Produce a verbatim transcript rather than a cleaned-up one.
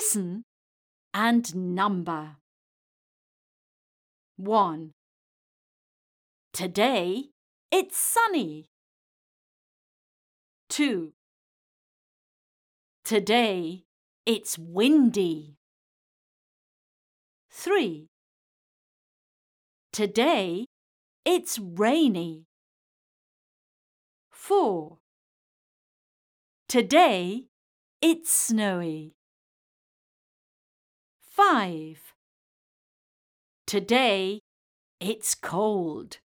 Listen and number. One. Today it's sunny. Two. Today it's windy. Three. Today it's rainy. Four. Today it's snowy. Five. Today it's cold.